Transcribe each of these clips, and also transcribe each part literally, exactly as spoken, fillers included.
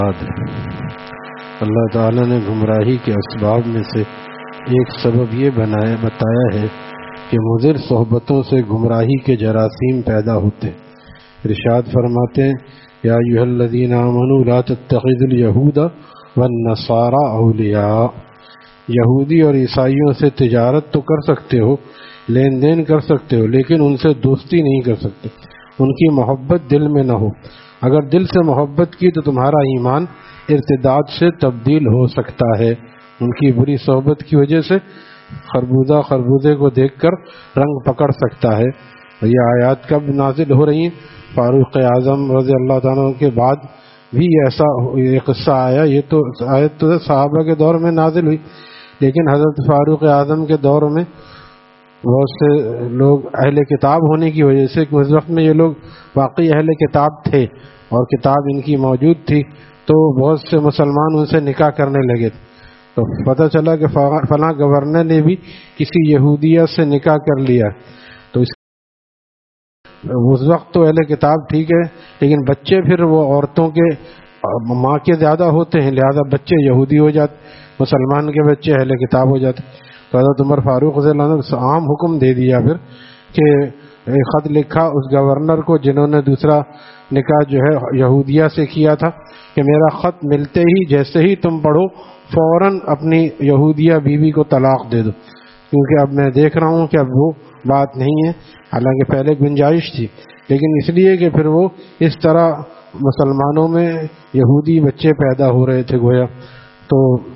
اللہ تعالیٰ نے گمراہی کے اسباب میں سے ایک سبب یہ بنایا بتایا ہے کہ مضر صحبتوں سے گمراہی کے جراثیم پیدا ہوتے. ارشاد فرماتے ہیں یا ایھا الذین آمنوا لا تتخذوا اليہود والنصارى اولیاء. یہودی اور عیسائیوں سے تجارت تو کر سکتے ہو، لین دین کر سکتے ہو، لیکن ان سے دوستی نہیں کر سکتے، ان کی محبت دل میں نہ ہو. اگر دل سے محبت کی تو تمہارا ایمان ارتداد سے تبدیل ہو سکتا ہے. ان کی بری صحبت کی وجہ سے خربوزہ خربوزے کو دیکھ کر رنگ پکڑ سکتا ہے. یہ آیات کب نازل ہو رہی ہیں؟ فاروق اعظم رضی اللہ تعالیٰ کے بعد بھی ایسا یہ قصہ آیا. یہ تو آیت تو صحابہ کے دور میں نازل ہوئی، لیکن حضرت فاروق اعظم کے دور میں بہت سے لوگ اہل کتاب ہونے کی وجہ سے، کہ اس وقت میں یہ لوگ واقعی اہل کتاب تھے اور کتاب ان کی موجود تھی، تو بہت سے مسلمان ان سے نکاح کرنے لگے. تو پتہ چلا کہ فلاں گورنر نے بھی کسی یہودیہ سے نکاح کر لیا. تو اس اس وقت تو اہل کتاب ٹھیک ہے، لیکن بچے پھر وہ عورتوں کے ماں کے زیادہ ہوتے ہیں، لہذا بچے یہودی ہو جاتے، مسلمان کے بچے اہل کتاب ہو جاتے. تو حضرت عمر فاروق رضی اللہ عنہ نے عام حکم دے دیا پھر کہ خط لکھا اس گورنر کو جنہوں نے دوسرا نکاح جو ہے یہودیہ سے کیا تھا کہ میرا خط ملتے ہی جیسے ہی تم پڑھو فوراً اپنی یہودیہ بیوی کو طلاق دے دو، کیونکہ اب میں دیکھ رہا ہوں کہ اب وہ بات نہیں ہے. حالانکہ پہلے گنجائش تھی، لیکن اس لیے کہ پھر وہ اس طرح مسلمانوں میں یہودی بچے پیدا ہو رہے تھے گویا. تو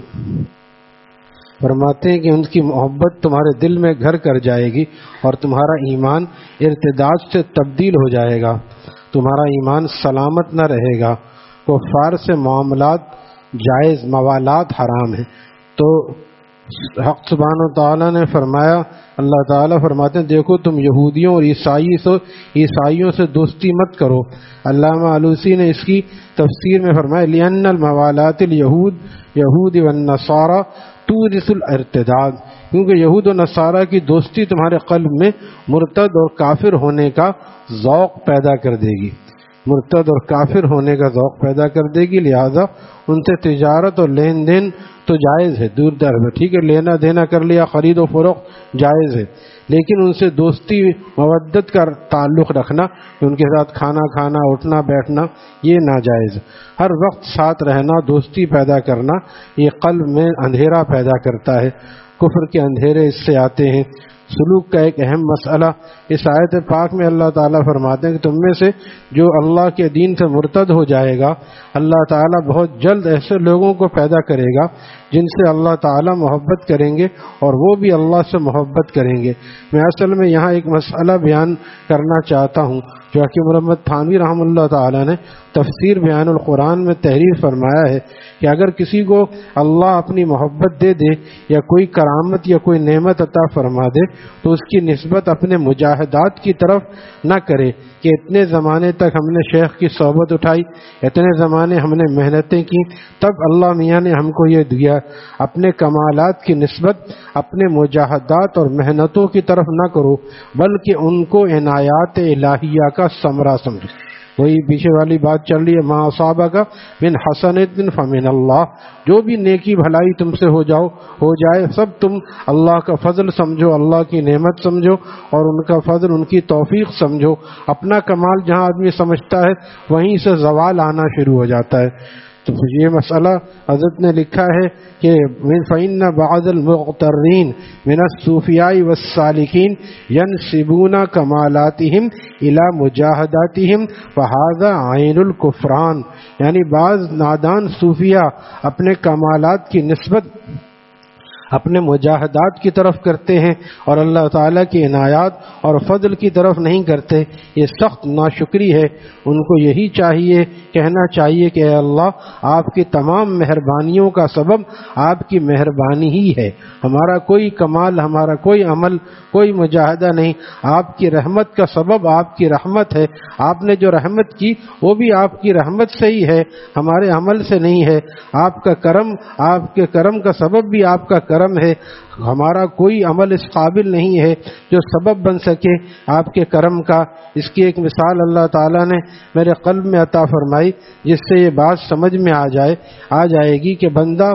فرماتے ہیں کہ ان کی محبت تمہارے دل میں گھر کر جائے گی اور تمہارا ایمان ارتداد سے تبدیل ہو جائے گا، تمہارا ایمان سلامت نہ رہے گا. کفار سے معاملات جائز، موالات حرام ہیں. تو حق سبحانہ و تعالیٰ نے فرمایا، اللہ تعالیٰ فرماتے ہیں دیکھو تم یہودیوں اور عیسائی سے عیسائیوں سے دوستی مت کرو. علامہ علوسی نے اس کی تفسیر میں فرمایا لِأَنَّ الْمَوَالَاتِ الْيَهُودِ یہود والنصارى تورث الارتداد، کیونکہ یہود و نصارہ کی دوستی تمہارے قلب میں مرتد اور کافر ہونے کا ذوق پیدا کر دے گی، مرتد اور کافر ہونے کا ذوق پیدا کر دے گی. لہذا ان سے تجارت اور لین دین تو جائز ہے، دور دراز ٹھیک ہے، لینا دینا کر لیا، خرید و فروخت جائز ہے، لیکن ان سے دوستی مودت کا تعلق رکھنا، ان کے ساتھ کھانا کھانا اٹھنا بیٹھنا یہ ناجائز. ہر وقت ساتھ رہنا، دوستی پیدا کرنا یہ قلب میں اندھیرا پیدا کرتا ہے. کفر کے اندھیرے اس سے آتے ہیں. سلوک کا ایک اہم مسئلہ اس آیت پاک میں اللہ تعالیٰ فرماتے ہیں کہ تم میں سے جو اللہ کے دین سے مرتد ہو جائے گا، اللہ تعالیٰ بہت جلد ایسے لوگوں کو پیدا کرے گا جن سے اللہ تعالیٰ محبت کریں گے اور وہ بھی اللہ سے محبت کریں گے. میں اصل میں یہاں ایک مسئلہ بیان کرنا چاہتا ہوں جو حکیم محمد تھانوی رحمہ اللہ تعالیٰ نے تفسیر بیان القرآن میں تحریر فرمایا ہے کہ اگر کسی کو اللہ اپنی محبت دے دے یا کوئی کرامت یا کوئی نعمت عطا فرما دے تو اس کی نسبت اپنے مجاہدات کی طرف نہ کرے کہ اتنے زمانے تک ہم نے شیخ کی صحبت اٹھائی، اتنے زمانے ہم نے محنتیں کی، تب اللہ میاں نے ہم کو یہ دیا. اپنے کمالات کی نسبت اپنے مجاہدات اور محنتوں کی طرف نہ کرو، بلکہ ان کو عنایات الہیہ کا ثمرہ سمجھو. وہی پیچھے والی بات چل رہی ہے ما اصابک من حسنۃ فمن اللہ، جو بھی نیکی بھلائی تم سے ہو جاؤ ہو جائے سب تم اللہ کا فضل سمجھو، اللہ کی نعمت سمجھو اور ان کا فضل، ان کی توفیق سمجھو. اپنا کمال جہاں آدمی سمجھتا ہے وہیں سے زوال آنا شروع ہو جاتا ہے. تو یہ مسئلہ حضرت نے لکھا ہے کہ فَإِنَّ بَعْضَ الْمُغْتَرِّينَ مِنَ الصُّوفِيَاءِ وَالسَّالِكِينَ يَنْسِبُونَ كَمَالَاتِهِمْ إِلَى مُجَاهَدَاتِهِمْ فَهَذَا عَيْنُ الْكُفْرَانِ، یعنی بعض نادان صوفیہ اپنے کمالات کی نسبت اپنے مجاہدات کی طرف کرتے ہیں اور اللہ تعالیٰ کی عنایات اور فضل کی طرف نہیں کرتے. یہ سخت ناشکری ہے. ان کو یہی چاہیے، کہنا چاہیے کہ اے اللہ آپ کی تمام مہربانیوں کا سبب آپ کی مہربانی ہی ہے، ہمارا کوئی کمال، ہمارا کوئی عمل، کوئی مجاہدہ نہیں، آپ کی رحمت کا سبب آپ کی رحمت ہے. آپ نے جو رحمت کی وہ بھی آپ کی رحمت سے ہی ہے، ہمارے عمل سے نہیں ہے. آپ کا کرم، آپ کے کرم کا سبب بھی آپ کا کرم کرم ہے. ہمارا کوئی عمل اس قابل نہیں ہے جو سبب بن سکے آپ کے کرم کا. اس کی ایک مثال اللہ تعالیٰ نے میرے قلب میں عطا فرمائی جس سے یہ بات سمجھ میں آ جائے آ جائے گی کہ بندہ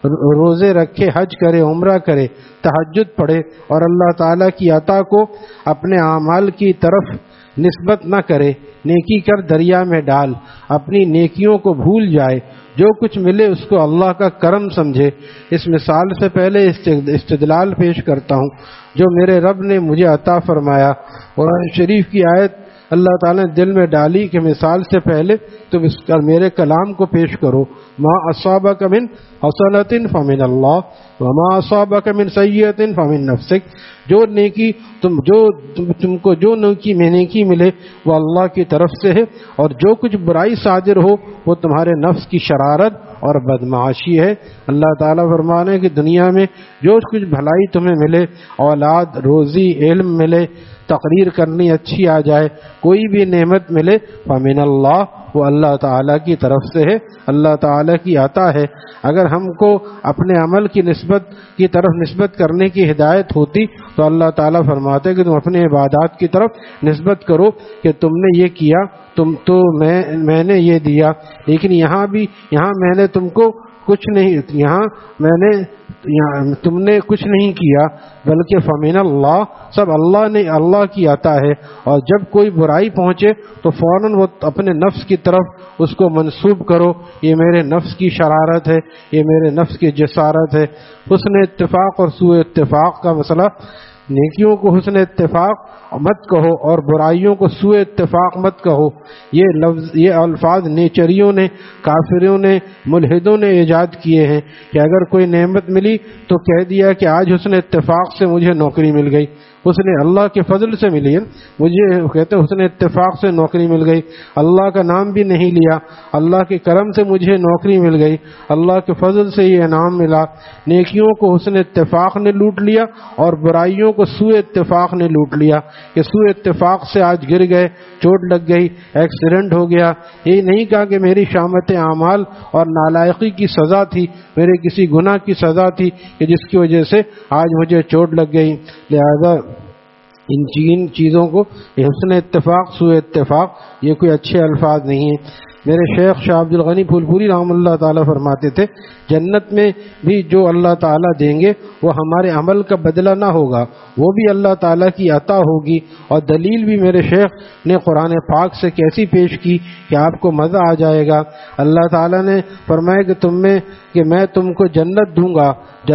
روزے رکھے، حج کرے، عمرہ کرے، تہجد پڑھے اور اللہ تعالیٰ کی عطا کو اپنے اعمال کی طرف نسبت نہ کرے، نیکی کر دریا میں ڈال، اپنی نیکیوں کو بھول جائے، جو کچھ ملے اس کو اللہ کا کرم سمجھے. اس مثال سے پہلے استدلال پیش کرتا ہوں جو میرے رب نے مجھے عطا فرمایا. قرآن شریف کی آیت اللہ تعالیٰ نے دل میں ڈالی کہ مثال سے پہلے تم اس کا میرے کلام کو پیش کرو. ما اصابک من حسنۃ فمن اللہ وما اصابک من سیئۃ فمن نفسک. جو نیکی تم جو تم, تم کو جو نیکی میں نیکی ملے وہ اللہ کی طرف سے ہے، اور جو کچھ برائی صادر ہو وہ تمہارے نفس کی شرارت اور بدمعاشی ہے. اللہ تعالیٰ فرمانے کہ دنیا میں جو کچھ بھلائی تمہیں ملے، اولاد، روزی، علم ملے، تقریر کرنی اچھی آ جائے، کوئی بھی نعمت ملے، فمن اللہ، وہ اللہ تعالیٰ کی طرف سے ہے، اللہ تعالیٰ کی عطا ہے. اگر ہم کو اپنے عمل کی نسبت کی طرف نسبت کرنے کی ہدایت ہوتی تو اللہ تعالیٰ فرماتے کہ تم اپنے عبادات کی طرف نسبت کرو کہ تم نے یہ کیا، تم تو میں میں نے یہ دیا. لیکن یہاں بھی یہاں میں نے تم کو کچھ نہیں یہاں میں نے یہاں تم نے کچھ نہیں کیا، بلکہ فمن اللہ، سب اللہ نے اللہ کی عطا ہے. اور جب کوئی برائی پہنچے تو فوراً وہ اپنے نفس کی طرف اس کو منسوب کرو، یہ میرے نفس کی شرارت ہے، یہ میرے نفس کی جسارت ہے. حسن اتفاق اور سوء اتفاق کا مسئلہ، نیکیوں کو حسن اتفاق مت کہو اور برائیوں کو سوء اتفاق مت کہو. یہ لفظ یہ الفاظ نیچریوں نے، کافروں نے، ملحدوں نے ایجاد کیے ہیں کہ اگر کوئی نعمت ملی تو کہہ دیا کہ آج حسن اتفاق سے مجھے نوکری مل گئی. حسن اللہ کے فضل سے ملی ہے، مجھے کہتے حسن اتفاق سے نوکری مل گئی. اللہ کا نام بھی نہیں لیا، اللہ کے کرم سے مجھے نوکری مل گئی، اللہ کے فضل سے یہ انعام ملا. نیکیوں کو حسن اتفاق نے لوٹ لیا اور برائیوں کو سوء اتفاق نے لوٹ لیا کہ سوء اتفاق سے آج گر گئے، چوٹ لگ گئی، ایکسیڈنٹ ہو گیا. یہ نہیں کہا کہ میری شامت اعمال اور نالائقی کی سزا تھی، میرے کسی گناہ کی سزا تھی کہ جس کی وجہ سے آج مجھے چوٹ لگ گئی. لہذا ان چین چیزوں کو حسن اتفاق، سوء اتفاق، یہ کوئی اچھے الفاظ نہیں ہیں. میرے شیخ شاہ عبد الغنی پھول پوری رحمۃ اللہ تعالیٰ فرماتے تھے جنت میں بھی جو اللہ تعالیٰ دیں گے وہ ہمارے عمل کا بدلہ نہ ہوگا، وہ بھی اللہ تعالیٰ کی عطا ہوگی. اور دلیل بھی میرے شیخ نے قرآن پاک سے کیسی پیش کی کہ آپ کو مزہ آ جائے گا. اللہ تعالیٰ نے فرمایا کہ تم میں کہ میں تم کو جنت دوں گا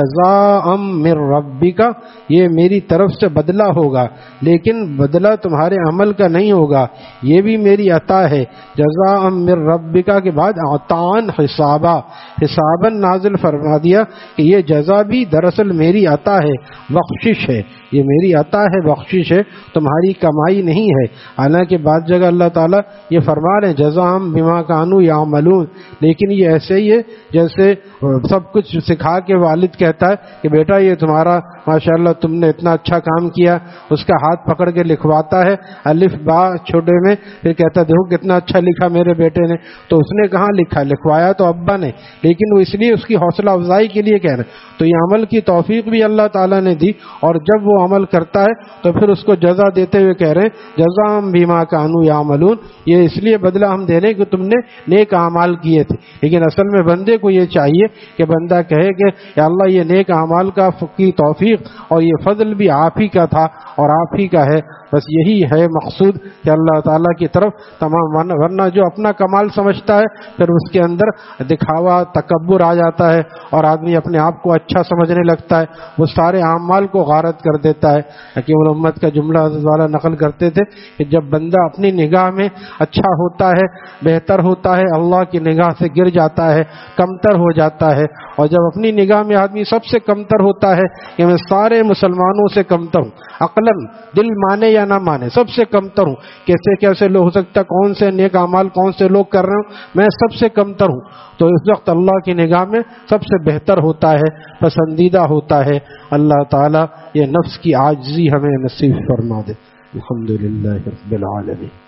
جزاء من ربک، یہ میری طرف سے بدلہ ہوگا، لیکن بدلہ تمہارے عمل کا نہیں ہوگا، یہ بھی میری عطا ہے. جزاء من ربک کے بعد عطاء حسابا، حساباً نازل فرما دیا کہ یہ جزا بھی دراصل میری عطا ہے، بخشش ہے، یہ میری عطا ہے، بخشش ہے، تمہاری کمائی نہیں ہے. حالانکہ بعض جگہ اللہ تعالیٰ یہ فرما رہے ہیں جزاء بما کانوا یعملون، لیکن یہ ایسے ہی ہے جیسے سب کچھ سکھا کے والد کہتا ہے کہ بیٹا یہ تمہارا ماشاءاللہ تم نے اتنا اچھا کام کیا، اس کا ہاتھ پکڑ کے لکھواتا ہے الف با چھوٹے میں، پھر کہتا دیکھو کتنا اچھا لکھا میرے بیٹے نے. تو اس نے کہاں لکھا، لکھوایا تو ابا نے، لیکن وہ اس لیے اس کی حوصلہ افزائی کے لیے کہہ رہے ہیں. تو یہ عمل کی توفیق بھی اللہ تعالیٰ نے دی، اور جب وہ عمل کرتا ہے تو پھر اس کو جزا دیتے ہوئے کہہ رہے ہیں جزاء بما کانوا یعملون، یہ اس لیے بدلہ ہم دے رہے ہیں کہ تم نے نیک اعمال کیے تھے. لیکن اصل میں بندے کو یہ چاہیے کہ بندہ کہے کہ یا اللہ یہ نیک اعمال کا کی توفیق اور یہ فضل بھی آپ ہی کا تھا اور آپ ہی کا ہے. بس یہی ہے مقصود کہ اللہ تعالیٰ کی طرف تمام، ورنہ جو اپنا کمال سمجھتا ہے پھر اس کے اندر دکھاوا، تکبر آ جاتا ہے اور آدمی اپنے آپ کو اچھا سمجھنے لگتا ہے، وہ سارے اعمال کو غارت کر دیتا ہے. حکیم الامت کا جملہ حضرت والا نقل کرتے تھے کہ جب بندہ اپنی نگاہ میں اچھا ہوتا ہے، بہتر ہوتا ہے، اللہ کی نگاہ سے گر جاتا ہے، کمتر ہو جاتا ہے. اور جب اپنی نگاہ میں آدمی سب سے کمتر ہوتا ہے کہ میں سارے مسلمانوں سے کمتر ہوں، عقلاً دل مانے یا نہ مانے سب سے کمتر ہوں، کیسے کیسے لوگ ہو سکتا، کون سے نیک اعمال کون سے لوگ کر رہے ہوں، میں سب سے کمتر ہوں، تو اس وقت اللہ کی نگاہ میں سب سے بہتر ہوتا ہے، پسندیدہ ہوتا ہے. اللہ تعالیٰ یہ نفس کی عاجزی ہمیں نصیب فرما دے. الحمدللہ رب العالمین.